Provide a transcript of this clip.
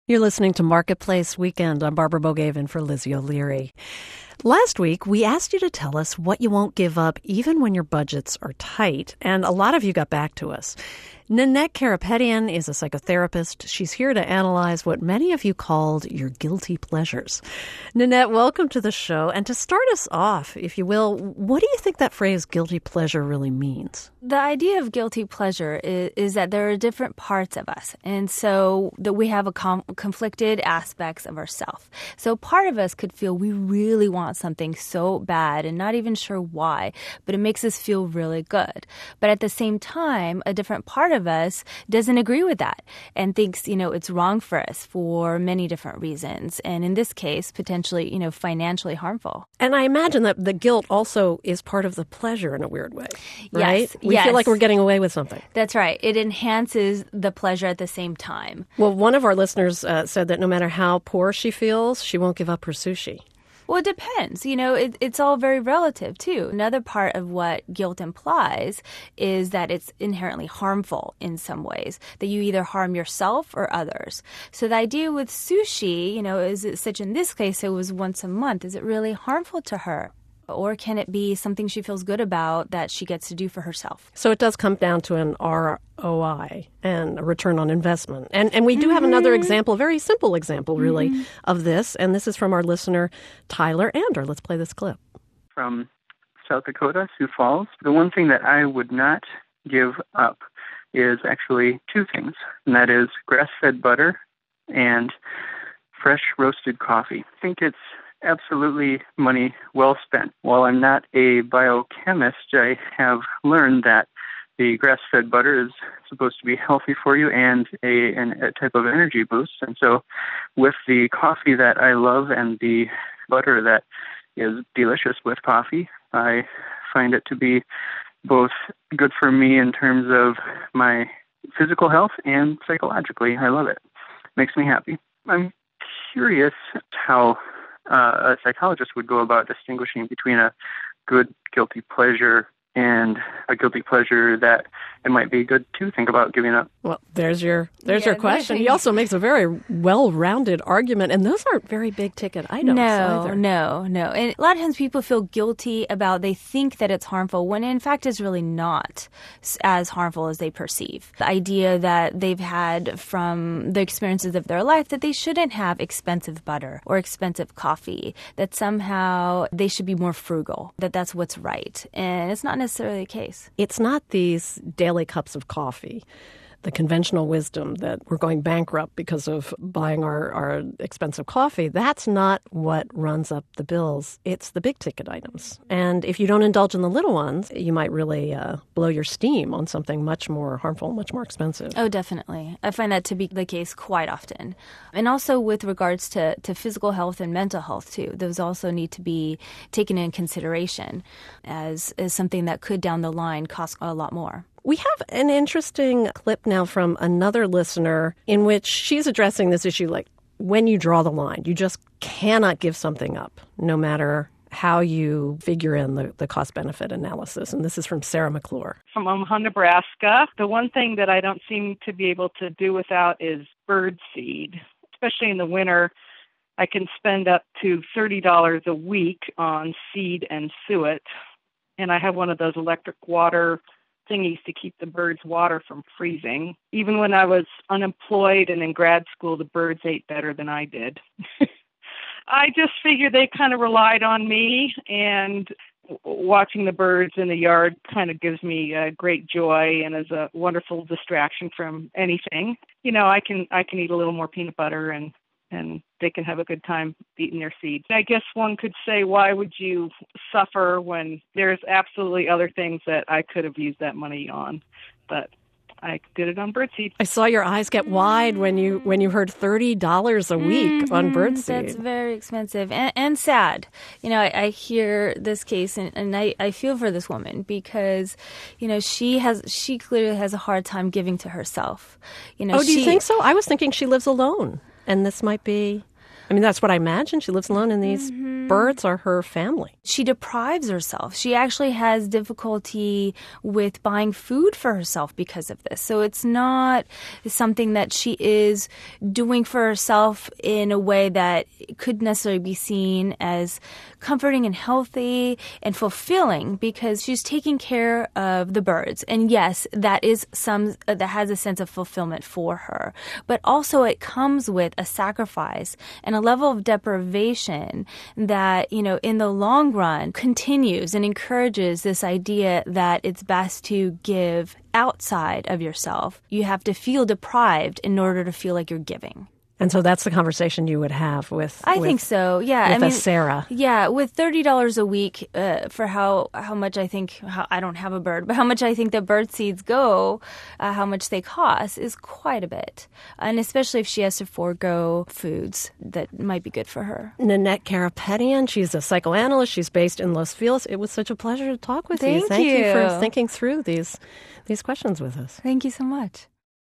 You're listening to Marketplace Weekend. I'm Barbara Bogaven for Lizzie O'Leary. Last week, we asked you to tell us what you won't give up even when your budgets are tight, and a lot of you got back to us. Nanette Karapetian is a psychotherapist. She's here to analyze what many of you called your guilty pleasures. Nanette, welcome to the show. And to start us off, if you will, what do you think that phrase guilty pleasure really means? The idea of guilty pleasure is that there are different parts of us. And so that we have conflicted aspects of ourselves. So part of us could feel we really want something so bad and not even sure why, but it makes us feel really good. But at the same time, a different part of us doesn't agree with that and thinks, it's wrong for us for many different reasons. And in this case, potentially, financially harmful. And I imagine that the guilt also is part of the pleasure in a weird way, right? Yes. We feel like we're getting away with something. That's right. It enhances the pleasure at the same time. Well, one of our listeners said that no matter how poor she feels, she won't give up her sushi. Well, it depends. It's all very relative, too. Another part of what guilt implies is that it's inherently harmful in some ways, that you either harm yourself or others. So the idea with sushi, is it such in this case it was once a month, is it really harmful to her? Or can it be something she feels good about that she gets to do for herself? So it does come down to an ROI and a return on investment. And we do have another example, a very simple example, really, of this. And this is from our listener, Tyler Ander. Let's play this clip. From South Dakota, Sioux Falls. The one thing that I would not give up is actually two things, and that is grass-fed butter and fresh roasted coffee. I think it's absolutely money well spent. While I'm not a biochemist, I have learned that the grass-fed butter is supposed to be healthy for you and a type of energy boost. And so with the coffee that I love and the butter that is delicious with coffee, I find it to be both good for me in terms of my physical health and psychologically. I love it. Makes me happy. I'm curious how a psychologist would go about distinguishing between a good guilty pleasure and a guilty pleasure that it might be good to think about giving up. Well, there's your question. He also makes a very well-rounded argument, and those aren't very big-ticket items either. No. And a lot of times people feel guilty about, they think that it's harmful, when in fact it's really not as harmful as they perceive. The idea that they've had from the experiences of their life that they shouldn't have expensive butter or expensive coffee, that somehow they should be more frugal, that that's what's right. And it's not necessarily the case. It's not these daily cups of coffee, the conventional wisdom that we're going bankrupt because of buying our expensive coffee. That's not what runs up the bills. It's the big ticket items. And if you don't indulge in the little ones, you might really blow your steam on something much more harmful, much more expensive. Oh, definitely. I find that to be the case quite often. And also with regards to physical health and mental health, too. Those also need to be taken in consideration as something that could down the line cost a lot more. We have an interesting clip now from another listener in which she's addressing this issue like when you draw the line. You just cannot give something up, no matter how you figure in the cost-benefit analysis. And this is from Sarah McClure. From Omaha, Nebraska. The one thing that I don't seem to be able to do without is bird seed. Especially in the winter, I can spend up to $30 a week on seed and suet. And I have one of those electric water thingies to keep the birds' water from freezing. Even when I was unemployed and in grad school, the birds ate better than I did. I just figured they kind of relied on me, and watching the birds in the yard kind of gives me great joy and is a wonderful distraction from anything. I can eat a little more peanut butter and they can have a good time eating their seeds. I guess one could say, why would you suffer when there's absolutely other things that I could have used that money on? But I did it on birdseed. I saw your eyes get wide when you heard $30 a week on birdseed. That's very expensive and sad. I hear this case and I feel for this woman because, she clearly has a hard time giving to herself. Do you think so? I was thinking she lives alone. And this might be, that's what I imagine. She lives alone in these birds are her family. She deprives herself. She actually has difficulty with buying food for herself because of this. So it's not something that she is doing for herself in a way that could necessarily be seen as comforting and healthy and fulfilling, because she's taking care of the birds. And yes, that is that has a sense of fulfillment for her. But also it comes with a sacrifice and a level of deprivation that, in the long run continues and encourages this idea that it's best to give outside of yourself. You have to feel deprived in order to feel like you're giving. And so that's the conversation you would have with I think so, yeah. With Sarah. Yeah, with $30 a week for how much I don't have a bird, but how much I think the bird seeds go, how much they cost is quite a bit. And especially if she has to forego foods that might be good for her. Nanette Karapetian, she's a psychoanalyst. She's based in Los Feliz. It was such a pleasure to talk with you. Thank you for thinking through these questions with us. Thank you so much.